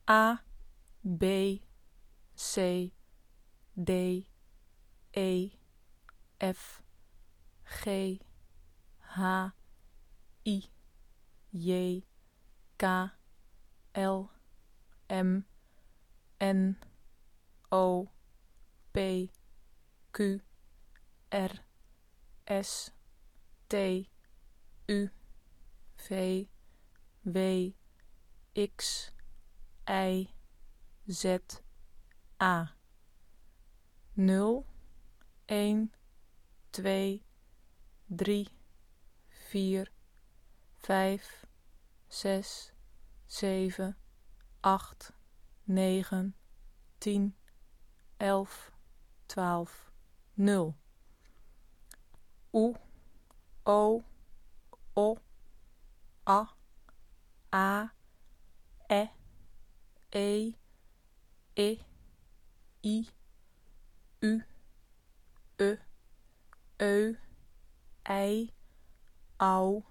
A, B, C, D, E, F, G, H, I, J, K, L, M, N, O, P, Q, R, S, T, U, V, W, X, Y, Z, A. 0, 1, 2, 3, 4, 5, 6, 7, 8, 9, 10, 11, 12, 0. O, O, O, A, A, E, E, I, U, Ö, I, Au,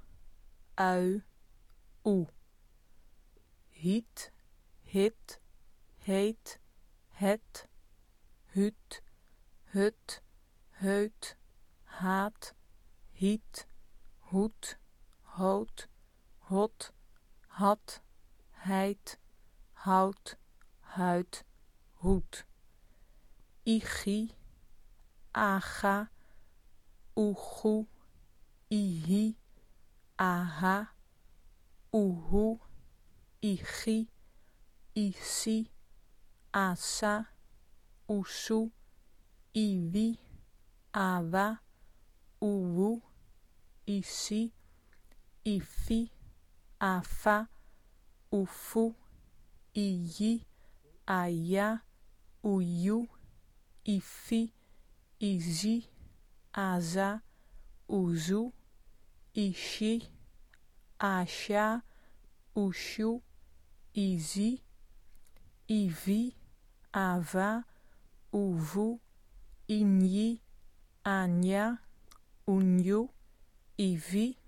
Oe. Hiet, hit, heet, het, hut, hut, heut, haat, hiet, hoed, hoot, hot, had, heid, hout, huid, hoed. Igie, aga, oegoe, ihi, aha, oehoe, igie, isi, asa, oesoe, iwi, awa, oewoe, isi, ifi, afa, oefoe, iji, aja, oejoe, ifi, izi, aza, oezoe, ishi, asja, oesjoe, izi, ivi, ava, oevoe, inji, anja, oenjoe, ivi,